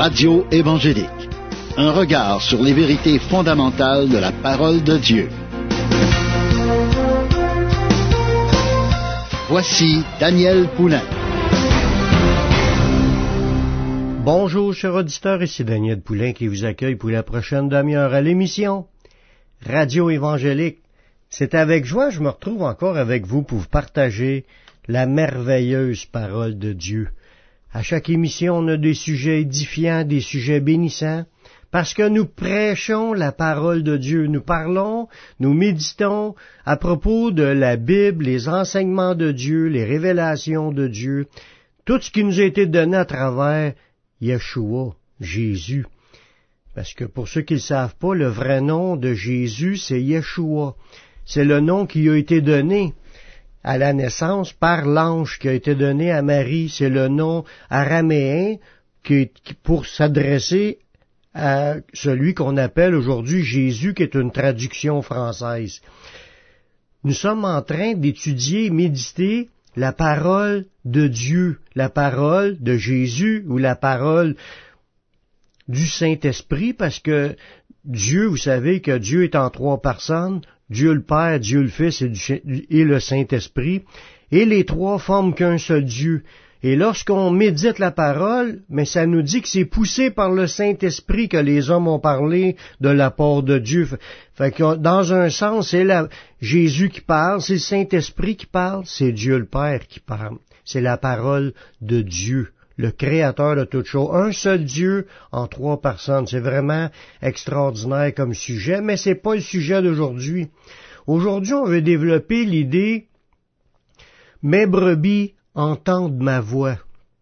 Radio évangélique. Un regard sur les vérités fondamentales de la parole de Dieu. Voici Daniel Poulain. Bonjour, chers auditeurs, ici Daniel Poulain qui vous accueille pour la prochaine demi-heure à l'émission Radio évangélique. C'est avec joie que je me retrouve encore avec vous pour vous partager la merveilleuse parole de Dieu. À chaque émission, on a des sujets édifiants, des sujets bénissants, parce que nous prêchons la parole de Dieu. Nous parlons, nous méditons à propos de la Bible, les enseignements de Dieu, les révélations de Dieu, tout ce qui nous a été donné à travers Yeshua, Jésus. Parce que pour ceux qui ne le savent pas, le vrai nom de Jésus, c'est Yeshua. C'est le nom qui a été donné à la naissance par l'ange qui a été donné à Marie. C'est le nom araméen qui pour s'adresser à celui qu'on appelle aujourd'hui Jésus, qui est une traduction française. Nous sommes en train d'étudier et méditer la parole de Dieu, la parole de Jésus ou la parole du Saint-Esprit, parce que Dieu, vous savez que Dieu est en trois personnes, Dieu le Père, Dieu le Fils et le Saint-Esprit, et les trois forment qu'un seul Dieu. Et lorsqu'on médite la parole, mais ça nous dit que c'est poussé par le Saint-Esprit que les hommes ont parlé de la part de Dieu. Fait que dans un sens, c'est Jésus qui parle, c'est le Saint-Esprit qui parle, c'est Dieu le Père qui parle. C'est la parole de Dieu, le Créateur de toutes choses. Un seul Dieu en trois personnes. C'est vraiment extraordinaire comme sujet, mais c'est pas le sujet d'aujourd'hui. Aujourd'hui, on veut développer l'idée « Mes brebis entendent ma voix ».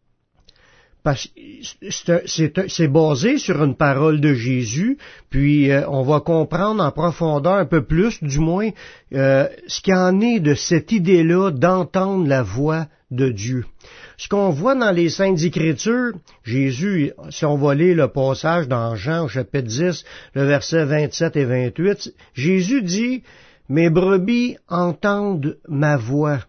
Parce que c'est basé sur une parole de Jésus, puis on va comprendre en profondeur un peu plus, du moins, ce qu'il en est de cette idée-là d'entendre la voix de Dieu. Ce qu'on voit dans les Saintes Écritures, Jésus, si on va lire le passage dans Jean au chapitre 10, le verset 27 et 28, Jésus dit « Mes brebis entendent ma voix.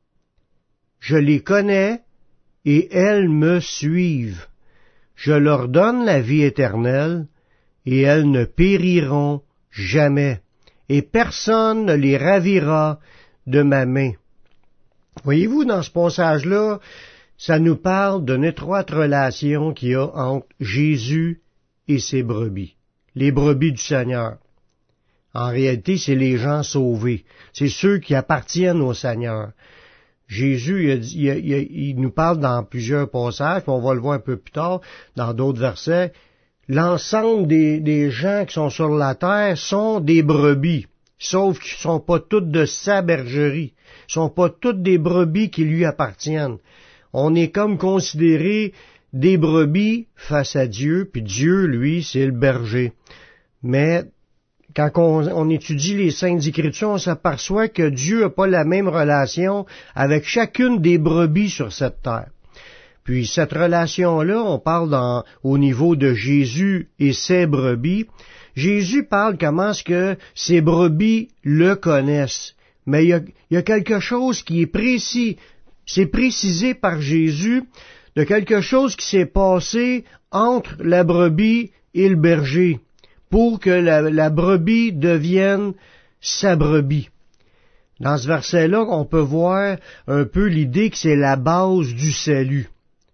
Je les connais et elles me suivent. Je leur donne la vie éternelle et elles ne périront jamais. Et personne ne les ravira de ma main. » Voyez-vous, dans ce passage-là, ça nous parle d'une étroite relation qu'il y a entre Jésus et ses brebis, les brebis du Seigneur. En réalité, c'est les gens sauvés, c'est ceux qui appartiennent au Seigneur. Jésus, il nous parle dans plusieurs passages, puis on va le voir un peu plus tard, dans d'autres versets, l'ensemble des gens qui sont sur la terre sont des brebis, sauf qu'ils ne sont pas toutes de sa bergerie, ne sont pas toutes des brebis qui lui appartiennent. On est comme considérés des brebis face à Dieu, puis Dieu, lui, c'est le berger. Mais quand on étudie les Saintes Écritures, on s'aperçoit que Dieu n'a pas la même relation avec chacune des brebis sur cette terre. Puis cette relation-là, on parle au niveau de Jésus et ses brebis. Jésus parle comment est-ce que ses brebis le connaissent. Mais il y a quelque chose qui est précis. C'est précisé par Jésus de quelque chose qui s'est passé entre la brebis et le berger pour que la brebis devienne sa brebis. Dans ce verset-là, on peut voir un peu l'idée que c'est la base du salut.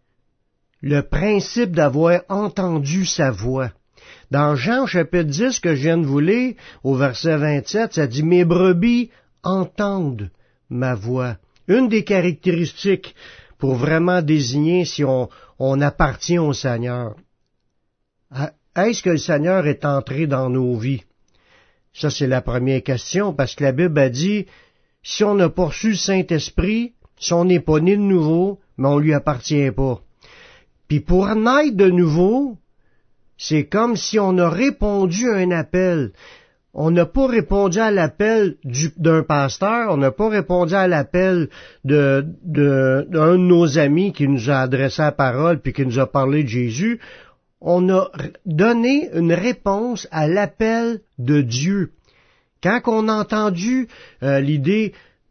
Le principe d'avoir entendu sa voix. Dans Jean chapitre 10 que je viens de vous lire, au verset 27, ça dit « Mes brebis entendent ma voix ». Une des caractéristiques pour vraiment désigner si on appartient au Seigneur. Est-ce que le Seigneur est entré dans nos vies? Ça, c'est la première question, parce que la Bible a dit, si on n'a pas reçu le Saint-Esprit, si on n'est pas né de nouveau, mais on lui appartient pas. Puis pour naître de nouveau, c'est comme si on a répondu à un appel. On n'a pas répondu à l'appel d'un pasteur, on n'a pas répondu à l'appel d'un de nos amis qui nous a adressé la parole puis qui nous a parlé de Jésus. On a donné une réponse à l'appel de Dieu. Quand on a entendu l'idée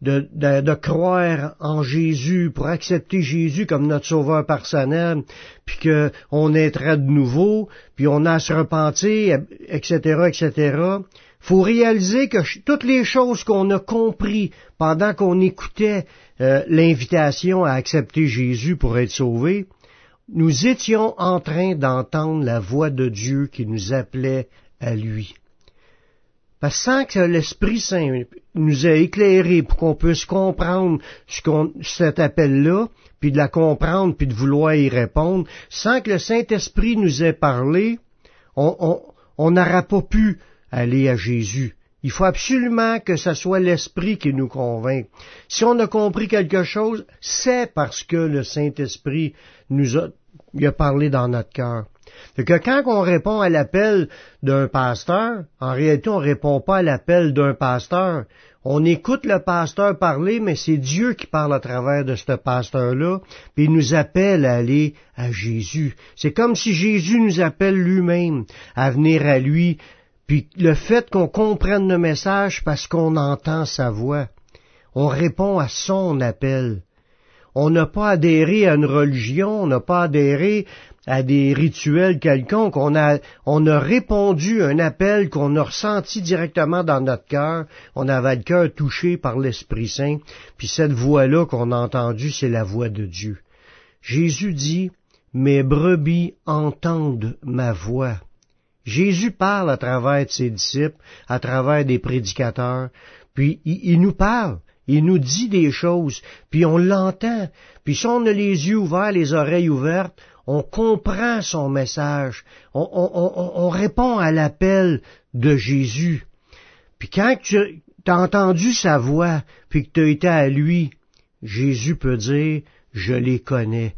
de croire en Jésus, pour accepter Jésus comme notre sauveur personnel, puis qu'on naîtra de nouveau, puis on a à se repentir, etc., etc., faut réaliser que toutes les choses qu'on a compris pendant qu'on écoutait l'invitation à accepter Jésus pour être sauvé, nous étions en train d'entendre la voix de Dieu qui nous appelait à lui. Parce que sans que l'Esprit Saint nous ait éclairés pour qu'on puisse comprendre cet appel-là, puis de la comprendre, puis de vouloir y répondre, sans que le Saint-Esprit nous ait parlé, on n'aura pas pu aller à Jésus. Il faut absolument que ce soit l'Esprit qui nous convainc. Si on a compris quelque chose, c'est parce que le Saint-Esprit nous a parlé dans notre cœur. Fait que quand on répond à l'appel d'un pasteur, en réalité, on répond pas à l'appel d'un pasteur. On écoute le pasteur parler, mais c'est Dieu qui parle à travers de ce pasteur-là, puis il nous appelle à aller à Jésus. C'est comme si Jésus nous appelle lui-même à venir à lui, puis le fait qu'on comprenne le message parce qu'on entend sa voix, on répond à son appel. On n'a pas adhéré à une religion, on n'a pas adhéré à des rituels quelconques. On a répondu à un appel qu'on a ressenti directement dans notre cœur. On avait le cœur touché par l'Esprit Saint. Puis cette voix-là qu'on a entendue, c'est la voix de Dieu. Jésus dit, « Mes brebis entendent ma voix ». Jésus parle à travers de ses disciples, à travers des prédicateurs, puis il nous parle. Il nous dit des choses, puis on l'entend. Puis si on a les yeux ouverts, les oreilles ouvertes, on comprend son message. On répond à l'appel de Jésus. Puis quand tu as entendu sa voix, puis que tu as été à lui, Jésus peut dire, « Je les connais,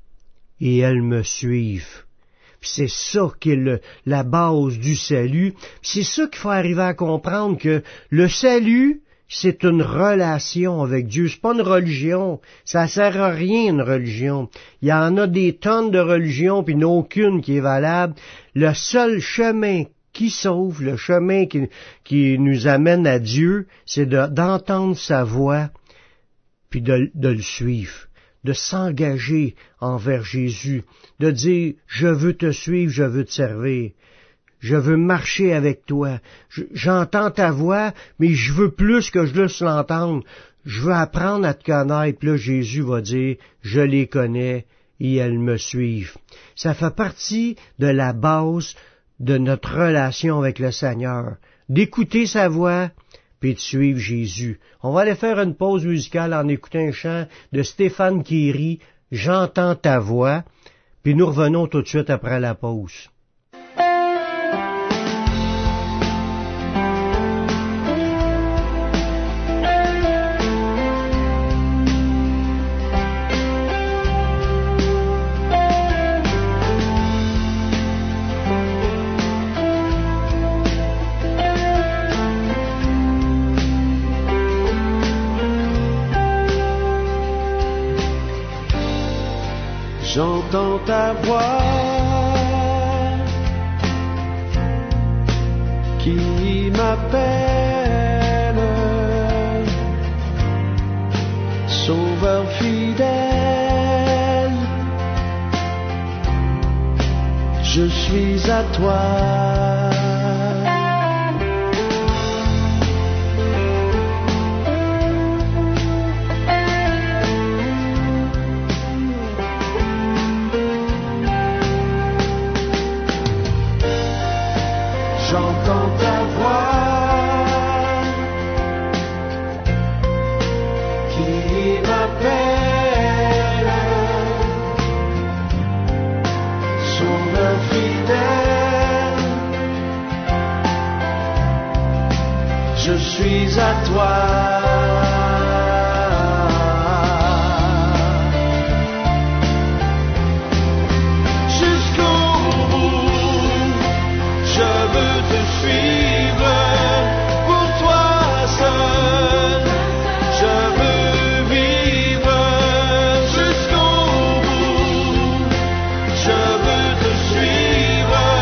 et elles me suivent. » Puis c'est ça qui est la base du salut. C'est ça qu'il faut arriver à comprendre, que le salut, c'est une relation avec Dieu, c'est pas une religion. Ça sert à rien, une religion. Il y en a des tonnes de religions, puis il n'y en a aucune qui est valable. Le seul chemin qui sauve, le chemin qui nous amène à Dieu, c'est d'entendre sa voix, puis de le suivre, de s'engager envers Jésus, de dire, je veux te suivre, je veux te servir. Je veux marcher avec toi. J'entends ta voix, mais je veux plus que je laisse l'entendre. Je veux apprendre à te connaître. Puis là, Jésus va dire, je les connais et elles me suivent. Ça fait partie de la base de notre relation avec le Seigneur. D'écouter sa voix, puis de suivre Jésus. On va aller faire une pause musicale en écoutant un chant de Stéphane Kéry, « J'entends ta voix », puis nous revenons tout de suite après la pause. J'entends ta voix qui m'appelle, Sauveur fidèle, je suis à toi. J'entends ta voix qui m'appelle, Sauveur fidèle, je suis à toi.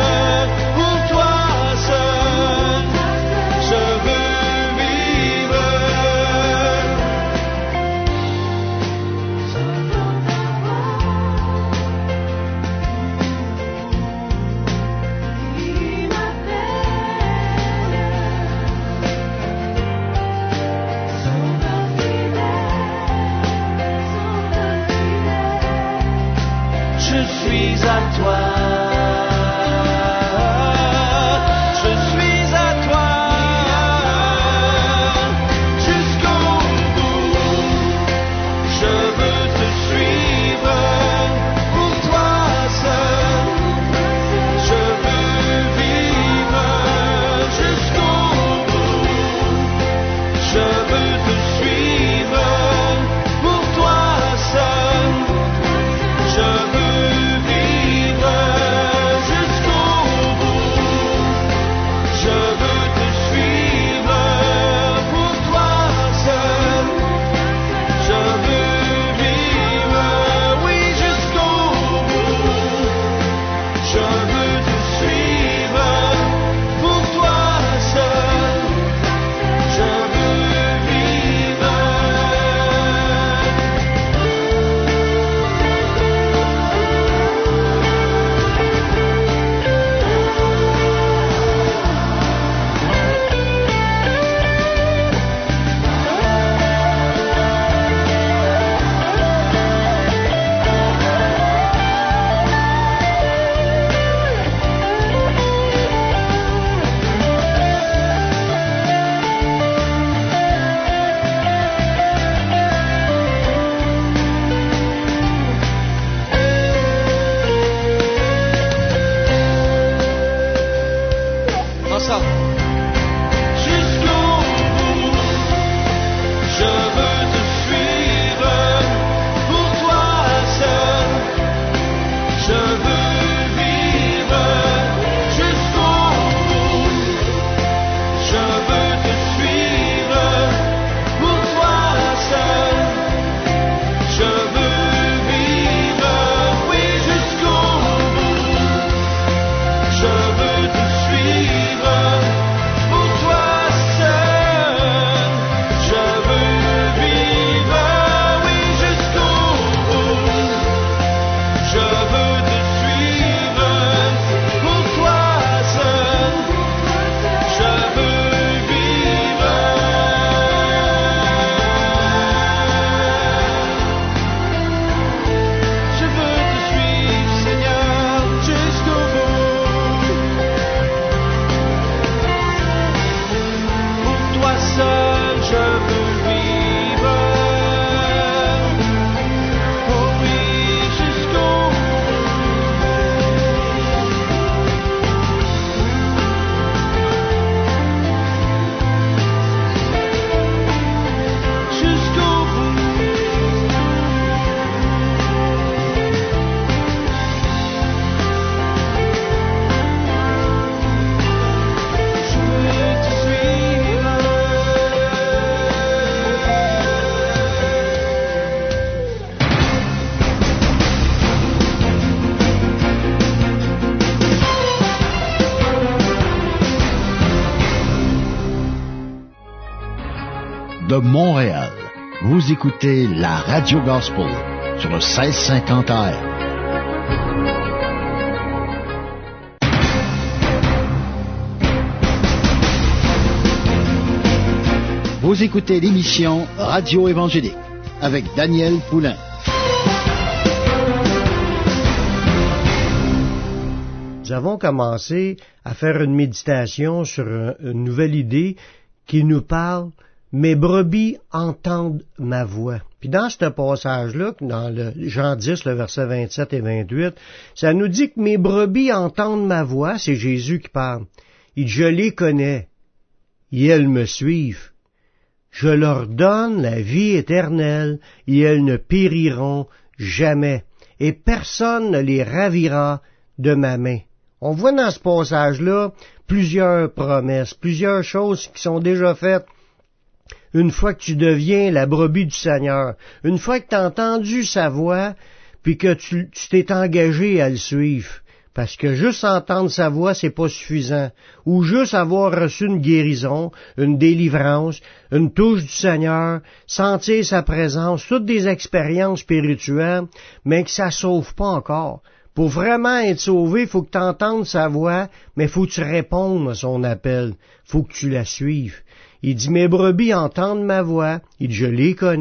Vivre suis à toi. De Montréal, vous écoutez la Radio Gospel sur le 1650 AM. Vous écoutez l'émission Radio Évangélique avec Daniel Poulain. Nous avons commencé à faire une méditation sur une nouvelle idée qui nous parle « Mes brebis entendent ma voix ». Puis dans ce passage-là, dans le Jean 10, le verset 27 et 28, ça nous dit que « Mes brebis entendent ma voix », c'est Jésus qui parle. Il dit « Je les connais, et elles me suivent. Je leur donne la vie éternelle, et elles ne périront jamais, et personne ne les ravira de ma main. » On voit dans ce passage-là plusieurs promesses, plusieurs choses qui sont déjà faites. Une fois que tu deviens la brebis du Seigneur, une fois que tu as entendu sa voix, puis que tu t'es engagé à le suivre, parce que juste entendre sa voix, c'est pas suffisant, ou juste avoir reçu une guérison, une délivrance, une touche du Seigneur, sentir sa présence, toutes des expériences spirituelles, mais que ça sauve pas encore. Pour vraiment être sauvé, il faut que tu entendes sa voix, mais il faut que tu répondes à son appel, il faut que tu la suives. Il dit, mes brebis entendent ma voix, il dit, je les connais,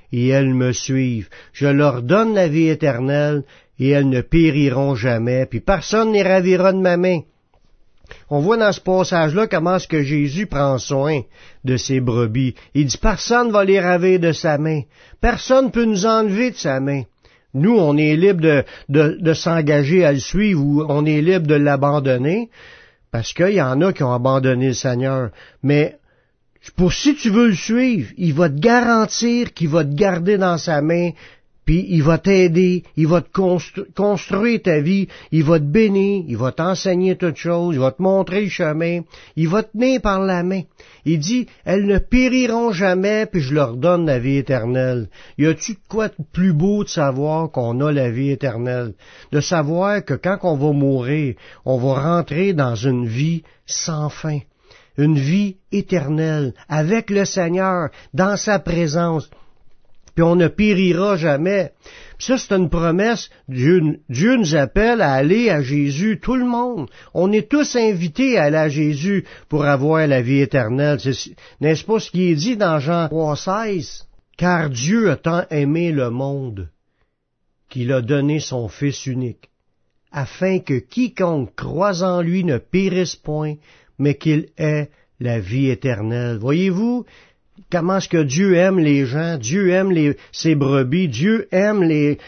et elles me suivent. Je leur donne la vie éternelle, et elles ne périront jamais, puis personne ne les ravira de ma main. On voit dans ce passage-là comment est-ce que Jésus prend soin de ses brebis. Il dit, personne ne va les ravir de sa main. Personne ne peut nous enlever de sa main. Nous, on est libre de s'engager à le suivre ou on est libre de l'abandonner, parce qu'il y en a qui ont abandonné le Seigneur. Mais pour si tu veux le suivre, il va te garantir qu'il va te garder dans sa main, puis il va t'aider, il va te construire ta vie, il va te bénir, il va t'enseigner toutes choses, il va te montrer le chemin, il va te tenir par la main. Il dit, elles ne périront jamais, puis je leur donne la vie éternelle. Y a-tu de quoi de plus beau de savoir qu'on a la vie éternelle? De savoir que quand on va mourir, on va rentrer dans une vie sans fin, une vie éternelle, avec le Seigneur, dans sa présence. Puis on ne périra jamais. Puis ça, c'est une promesse. Dieu nous appelle à aller à Jésus, tout le monde. On est tous invités à aller à Jésus pour avoir la vie éternelle. N'est-ce pas ce qui est dit dans Jean 3,16? Car Dieu a tant aimé le monde qu'il a donné son Fils unique, afin que quiconque croise en lui ne périsse point, mais qu'il ait la vie éternelle. Voyez-vous comment est-ce que Dieu aime les gens? Dieu aime ses brebis, Dieu aime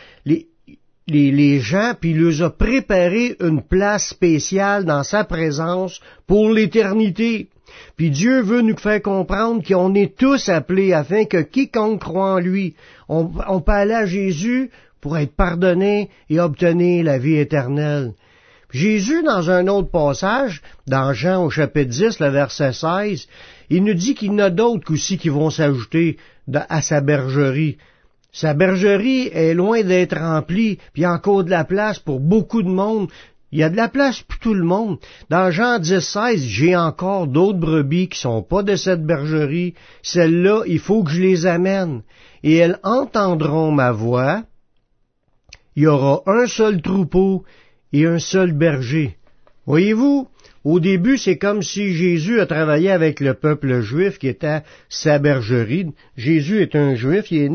les gens, puis il leur a préparé une place spéciale dans sa présence pour l'éternité. Puis Dieu veut nous faire comprendre qu'on est tous appelés afin que quiconque croit en lui, on peut aller à Jésus pour être pardonné et obtenir la vie éternelle. Jésus, dans un autre passage, dans Jean au chapitre 10, le verset 16, il nous dit qu'il y en a d'autres aussi qui vont s'ajouter à sa bergerie. Sa bergerie est loin d'être remplie, puis il y a encore de la place pour beaucoup de monde. Il y a de la place pour tout le monde. Dans Jean 10, 16, j'ai encore d'autres brebis qui sont pas de cette bergerie. Celles-là, il faut que je les amène. Et elles entendront ma voix. Il y aura un seul troupeau et un seul berger. Voyez-vous, au début, c'est comme si Jésus a travaillé avec le peuple juif qui était sa bergerie. Jésus est un juif, il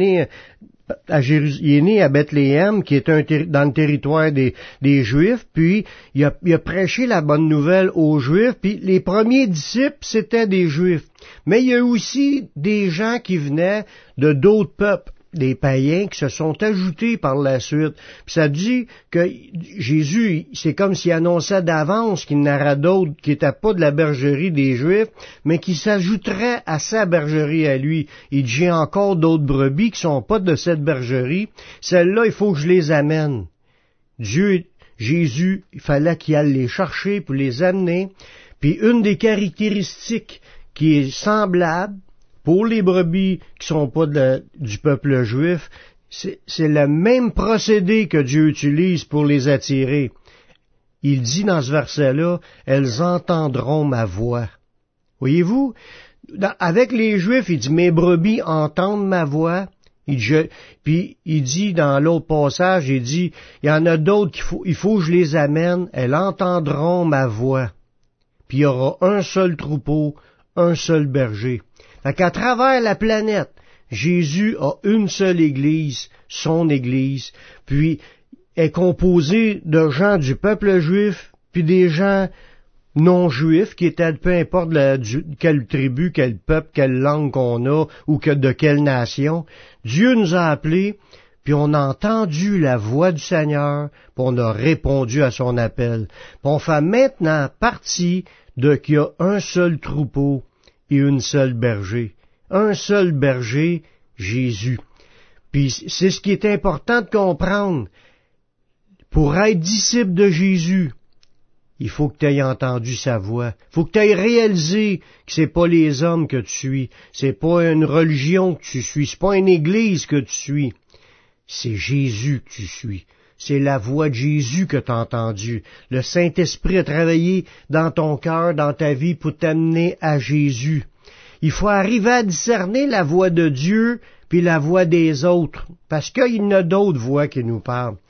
est né à Bethléem, qui est dans le territoire des Juifs, puis il a prêché la bonne nouvelle aux Juifs, puis les premiers disciples, c'était des Juifs. Mais il y a aussi des gens qui venaient de d'autres peuples, des païens qui se sont ajoutés par la suite. Puis ça dit que Jésus, c'est comme s'il annonçait d'avance qu'il y en aurait d'autres qui n'étaient pas de la bergerie des Juifs, mais qui s'ajouteraient à sa bergerie à lui. Il dit, j'ai encore d'autres brebis qui sont pas de cette bergerie. Celles-là, il faut que je les amène. Jésus, il fallait qu'il aille les chercher pour les amener. Puis une des caractéristiques qui est semblable pour les brebis qui sont pas du peuple juif, c'est le même procédé que Dieu utilise pour les attirer. Il dit dans ce verset-là, elles entendront ma voix. Voyez-vous, avec les Juifs, il dit, mes brebis entendent ma voix. Puis il dit dans l'autre passage, il dit, il y en a d'autres il faut que je les amène, elles entendront ma voix. Puis il y aura un seul troupeau, un seul berger. Fait qu'à travers la planète, Jésus a une seule Église, son Église, puis est composé de gens du peuple juif, puis des gens non juifs, qui étaient peu importe quelle tribu, quel peuple, quelle langue qu'on a, ou de quelle nation. Dieu nous a appelés, puis on a entendu la voix du Seigneur, puis on a répondu à son appel. Puis on fait maintenant partie qu'il y a un seul troupeau, et une seule berger. Un seul berger, Jésus. Puis c'est ce qui est important de comprendre. Pour être disciple de Jésus, il faut que tu aies entendu sa voix. Il faut que tu aies réalisé que c'est pas les hommes que tu suis. C'est pas une religion que tu suis. C'est pas une église que tu suis. C'est Jésus que tu suis. C'est la voix de Jésus que tu as entendue. Le Saint-Esprit a travaillé dans ton cœur, dans ta vie, pour t'amener à Jésus. Il faut arriver à discerner la voix de Dieu puis la voix des autres, parce qu'il y en a d'autres voix qui nous parlent.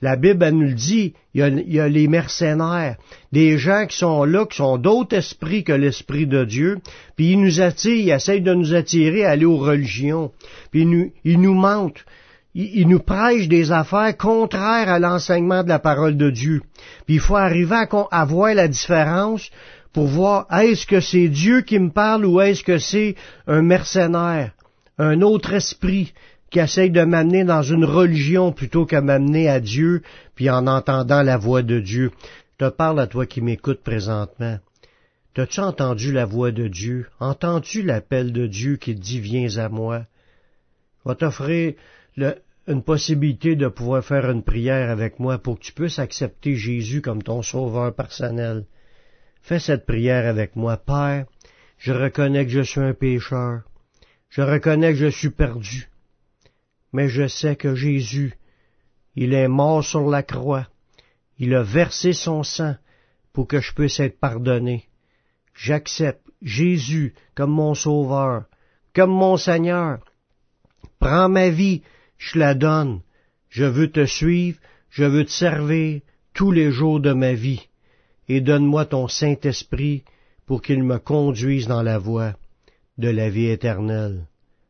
La Bible, elle nous le dit, il y a les mercenaires, des gens qui sont là, qui sont d'autres esprits que l'Esprit de Dieu, puis ils nous attirent, ils essayent de nous attirer à aller aux religions, puis ils nous mentent, ils nous prêchent des affaires contraires à l'enseignement de la parole de Dieu. Puis il faut arriver à voir la différence pour voir, est-ce que c'est Dieu qui me parle ou est-ce que c'est un mercenaire, un autre esprit, qui essaye de m'amener dans une religion plutôt qu'à m'amener à Dieu, puis en entendant la voix de Dieu. Je te parle à toi qui m'écoutes présentement. T'as-tu entendu la voix de Dieu? Entends-tu l'appel de Dieu qui te dit « Viens à moi ». Je vais t'offrir une possibilité de pouvoir faire une prière avec moi pour que tu puisses accepter Jésus comme ton sauveur personnel. Fais cette prière avec moi. Père, je reconnais que je suis un pécheur. Je reconnais que je suis perdu. Mais je sais que Jésus, il est mort sur la croix. Il a versé son sang pour que je puisse être pardonné. J'accepte Jésus comme mon sauveur, comme mon Seigneur. Prends ma vie, je la donne. Je veux te suivre, je veux te servir tous les jours de ma vie. Et donne-moi ton Saint-Esprit pour qu'il me conduise dans la voie de la vie éternelle.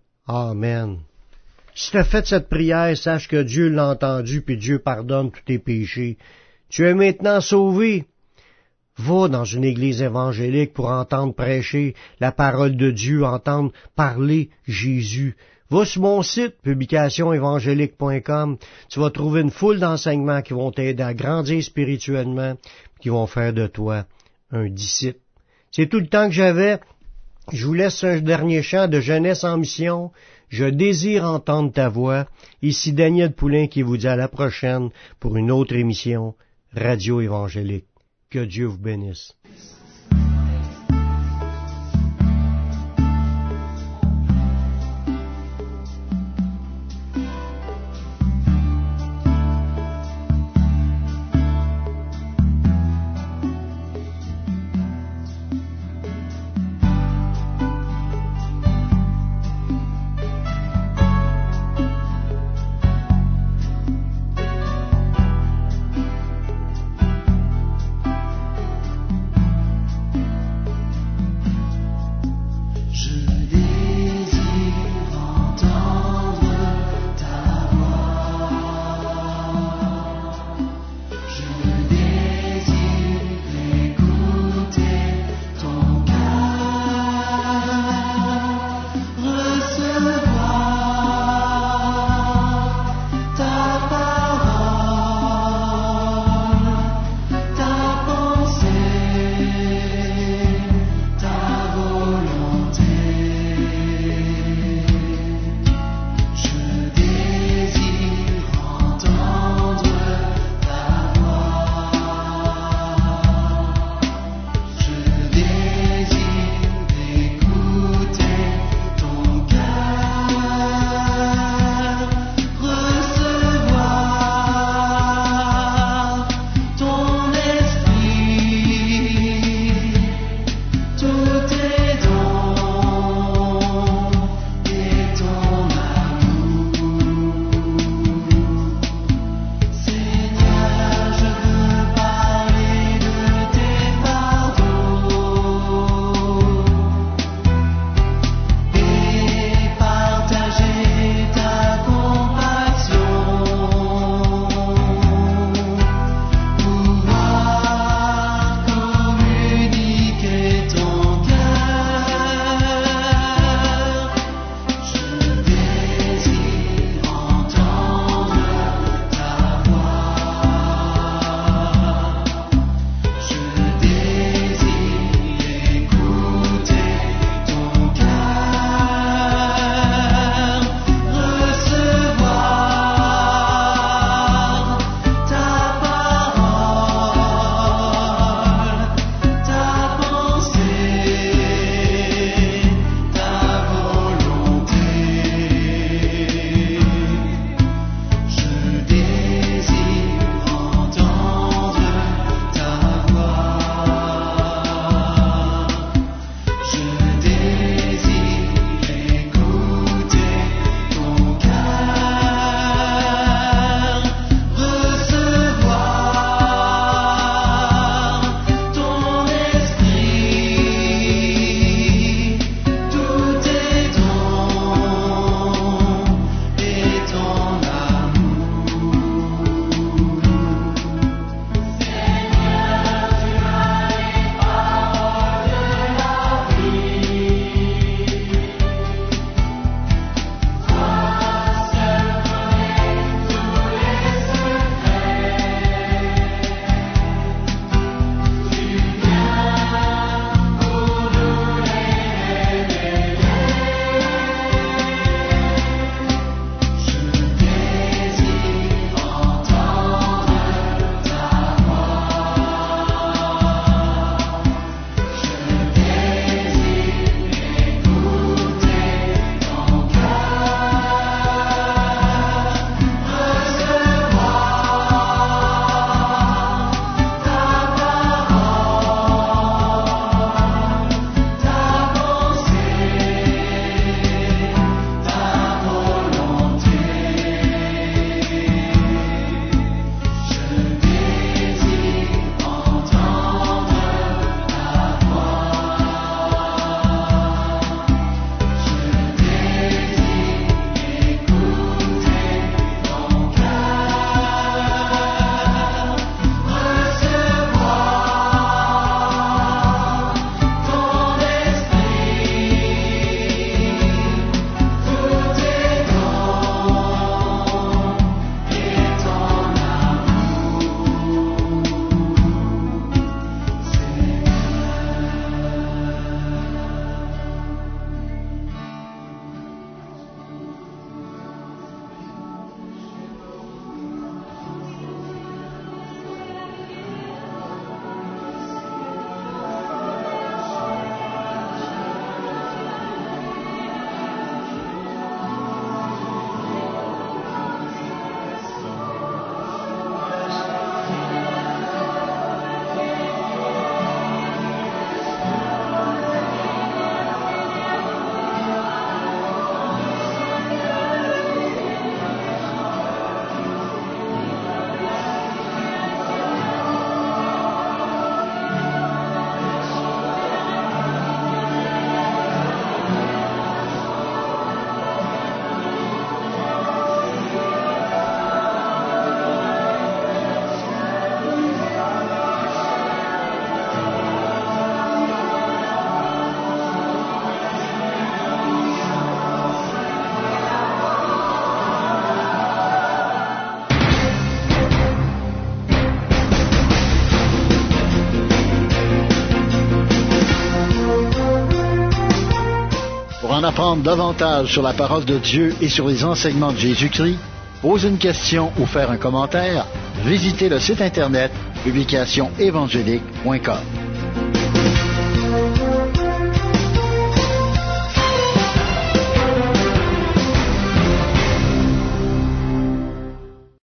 Amen. Si tu as fait cette prière, sache que Dieu l'a entendu, puis Dieu pardonne tous tes péchés. Tu es maintenant sauvé. Va dans une église évangélique pour entendre prêcher la parole de Dieu, entendre parler Jésus. Va sur mon site, publicationévangélique.com. Tu vas trouver une foule d'enseignements qui vont t'aider à grandir spirituellement, qui vont faire de toi un disciple. C'est tout le temps que j'avais. Je vous laisse un dernier chant de Jeunesse en mission. Je désire entendre ta voix. Ici Daniel Poulain qui vous dit à la prochaine pour une autre émission Radio Évangélique. Que Dieu vous bénisse. en apprendre davantage sur la parole de Dieu et sur les enseignements de Jésus-Christ, poser une question ou faire un commentaire, visitez le site internet publicationévangélique.com.